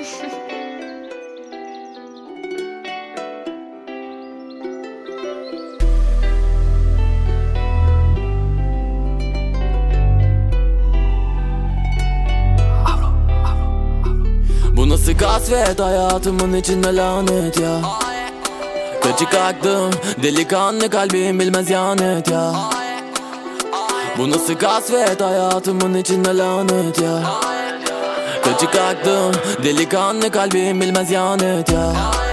Bu nasıl kasvet, hayatımın içinde lanet ya. Kaçık aklım, delikanlı kalbim bilmez ihanet ya. Bu nasıl kasvet, hayatımın içinde lanet ya. Kaçık aklım, delikanlı kalbim bilmez ihanet ya.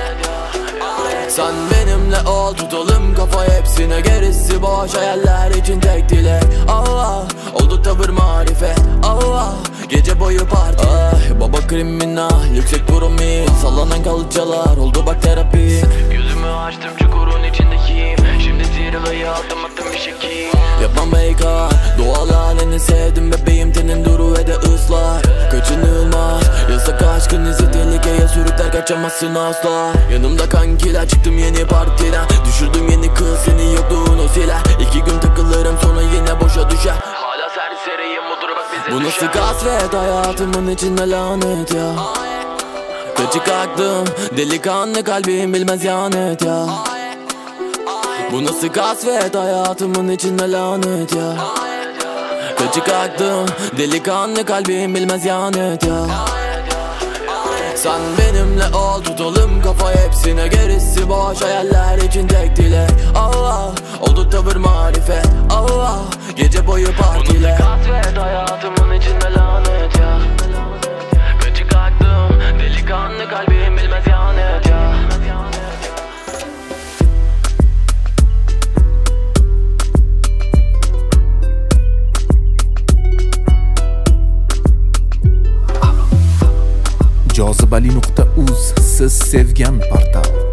Sen benimle ol, tutalım kafa hepsine, gerisi boş hayaller için tek dilek. Allah, oldu tavır marifet. Allah, gece boyu parti. Ay, baba kriminal, yüksek promil, sallanan kalıcılar oldu bak terapi. Gözümü açtım çukurun içindeyim. Şimdi zirveye attım bir şekil. Yapmam beykan, doğal halini sevdim bebeğim, tenin duru ve de ıslar. Kaçınılmaz, yasak aşkın izi, tehlikeye sürükler, kaçamazsın asla. Yanımda kankiler, çıktım yeni partiden, düşürdüm yeni kız, senin yokluğun o siler. 2 gün takılırım sonra yine boşa düşer. Hala serseriyim, budur bak bize Bu nasıl kasvet, hayatımın içinde lanet ya. Kaçık aklım, delikanlı kalbim bilmez ihanet ya. Bu nasıl kasvet, hayatımın içinde lanet ya. Kaçık aklım, delikanlı kalbim bilmez ihanet ya. Sen benimle ol, tutalım kafa hepsine, gerisi boş hayaller için tek dilek. Allah, oldu tavır marifet. Allah, gece boyu partiler. Bu nasıl kasvet, hayatımın içinde lanet ya. Kaçık aklım, delikanlı kalbim bilmez ihanet ya. Jozibali.uz, siz sevgan portal.